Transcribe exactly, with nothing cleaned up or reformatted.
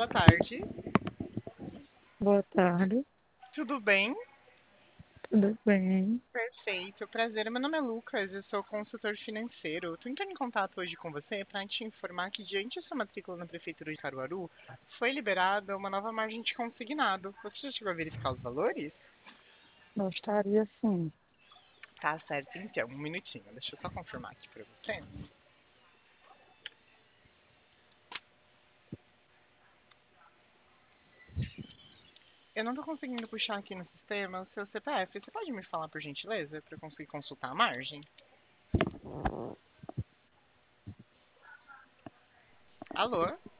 boa tarde. Boa tarde, Tudo bem? tudo bem? Perfeito, prazer. Meu nome é Lucas, eu sou consultor financeiro. Estou entrando em contato hoje com você para te informar que, diante da sua matrícula na Prefeitura de Caruaru, foi liberada uma nova margem de consignado. Você já chegou a verificar os valores? Gostaria sim. Tá certo, então. Um minutinho, deixa eu só confirmar aqui para você. Eu não estou conseguindo puxar aqui no sistema o seu C P F. Você pode me falar, por gentileza, para eu conseguir consultar a margem? Alô?